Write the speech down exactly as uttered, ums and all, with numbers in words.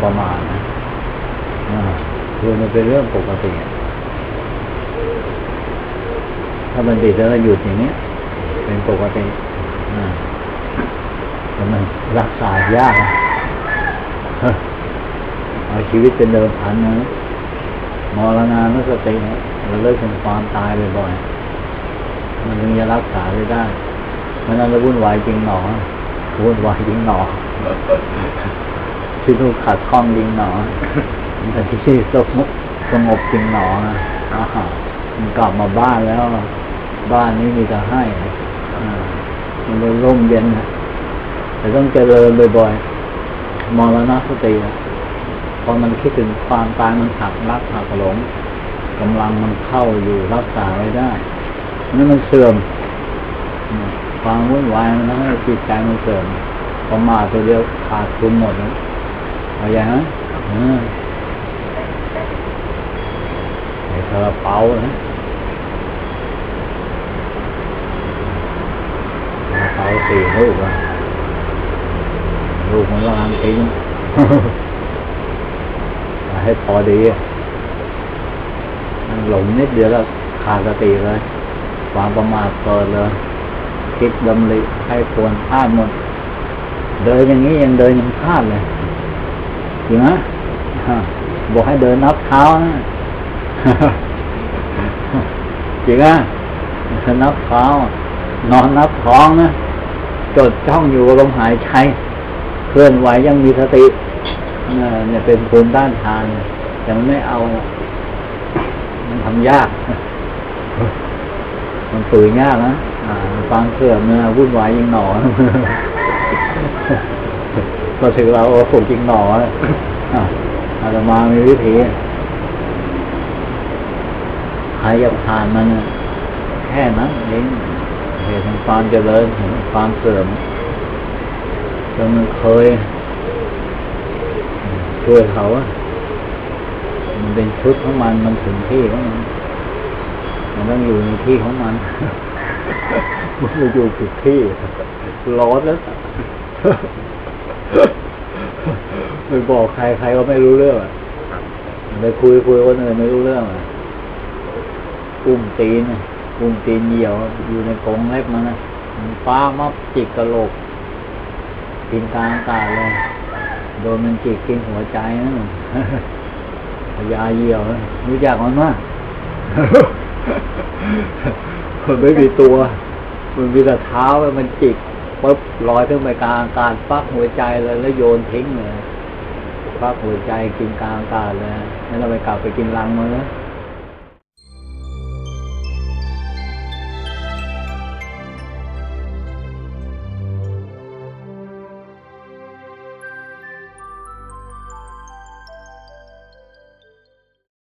ประมาทนะคือมันเป็นเรื่องปกติถ้ามันติดแล้วหยุดอย่างนี้เป็นปกติแต่มันรักษายากนะเอาชีวิตเป็นเดิมพันนะมรณานุสตินะเราเลิกถึงความตายบ่อยๆมันถึงจะรักษาได้ได้มันนั่นเราวุ่นวายจริงหนอวุ่นวายจริงหนอชีวิตขัดข้องจริงหนอแต่ที่สงบสงบจริงหนอนะมันกลับมาบ้านแล้วบ้านนี้มีแต่ให้มันเลยร่มเย็นแต่ต้องเจริญบ่อยๆมรณะสติพอมันคิดถึงความตายมันหักรักหักหลงกำลังมันเข้าอยู่รักษาไว้ได้นั่นมันเสื่อมความวุ่นวายมันทำให้จิตใจมันเสื่อมประมาทตัวเดียวขาดทุนหมดนะเอาอย่างนั้นไอ้ซาลาเปานะซาลาเปาสี่ลูกอะลูกมันละอันทิ้งให้พอดีมันหลงนิดเดียวแล้วขาดสติเลยความประมาทเกิดเลยคิดดำริให้ควรพลาดหมดเดินอย่างนี้ยังเดินยังพลาดเลยจริงไหมบอกให้เดินนับเท้านะจริงอ่ะนับเท้านอนนับท้องนะจดจ้องอยู่กับลมหายใจเคลื่อนไหวยังมีสติเนี่ยเป็นภูมิต้านทานแต่มันไม่เอามันทำยากมันฝืนยากนะฟังเสื่อมเนี่ยวุ่นวายยิ่งหนอก็ถือเราฝึกจริงหนออาตมามีวิธีใครจะผ่านมันแค่นั้นเองเหตุของความเจริญของความเสื่อมจนมันเคยช่วยเขาอะมันเป็นชุดของมันมันถึงที่ของมันมันต้องอยู่ในที่ของมันมันไม่อยู่ผิดที่ร้อนแล้วไปบอกใครใครก็ไม่รู้เรื่องไปคุยคุยคนอื่นไม่รู้เรื่องอุ้มตีนอุ้มตีนเหี่ยวอยู่ในกรงเล็บมันนะมันฟ้ามับจิกกระโหลกกินกลางอากาศเลยโดนมันจิกกินหัวใจนะพยาเหี่ยวรู้จักมันมั้ยมันไม่มีตัวมันมีแต่เท้ามันจิกปุ๊บลอยขึ้นไปกลางอากาศปักหัวใจเลยแล้วโยนทิ้งเลยปักหัวใจกินกลางอากาศเลยแล้วเราไปกลับไปกินรังมันนะ